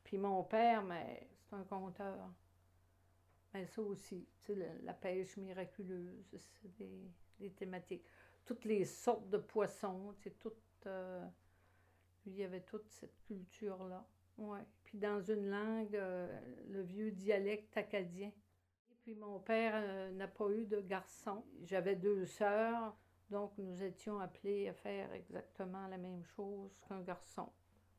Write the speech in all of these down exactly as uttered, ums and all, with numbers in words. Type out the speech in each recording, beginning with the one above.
Puis mon père, mais c'est un conteur. Mais ça aussi, tu sais, la, la pêche miraculeuse, c'est des, des thématiques. Toutes les sortes de poissons, tu sais, toutes... euh, lui, il y avait toute cette culture-là. Ouais. Puis dans une langue, euh, le vieux dialecte acadien. Et puis mon père euh, n'a pas eu de garçon. J'avais deux sœurs, donc nous étions appelés à faire exactement la même chose qu'un garçon.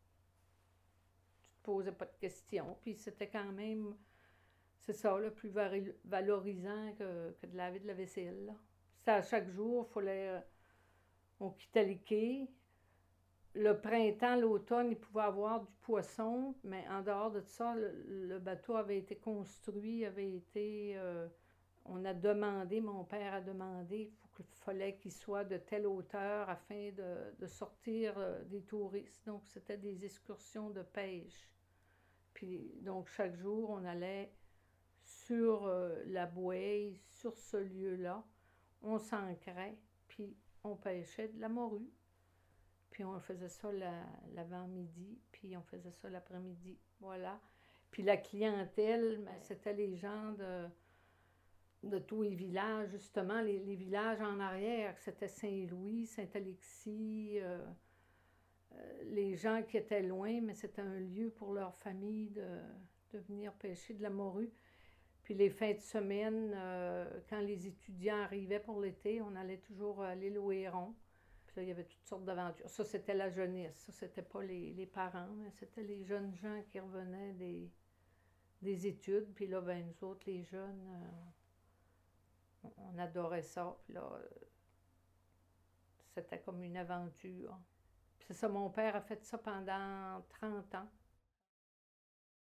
Tu te posais pas de questions, puis c'était quand même, c'est ça, le plus valorisant que, que de laver de la vaisselle. Là. C'était à chaque jour, il fallait, euh, on quittait les quais. Le printemps, l'automne, il pouvait avoir du poisson, mais en dehors de ça, le, le bateau avait été construit, avait été... euh, on a demandé, mon père a demandé, il fallait qu'il soit de telle hauteur afin de, de sortir euh, des touristes. Donc, c'était des excursions de pêche. Puis, donc, chaque jour, on allait sur euh, la bouée, sur ce lieu-là. On s'ancrait, puis on pêchait de la morue. Puis on faisait ça la- l'avant-midi, puis on faisait ça l'après-midi. Voilà. Puis la clientèle, ben, c'était les gens de, de tous les villages, justement, les, les villages en arrière. C'était Saint-Louis, Saint-Alexis, euh, euh, les gens qui étaient loin, mais c'était un lieu pour leur famille de, de venir pêcher de la morue. Puis les fins de semaine, euh, quand les étudiants arrivaient pour l'été, on allait toujours à l'île aux Hérons. Puis là, il y avait toutes sortes d'aventures. Ça, c'était la jeunesse. Ça, c'était pas les, les parents, mais c'était les jeunes gens qui revenaient des, des études. Puis là, ben, nous autres, les jeunes, euh, on adorait ça. Puis là, euh, c'était comme une aventure. Puis c'est ça, mon père a fait ça pendant trente ans.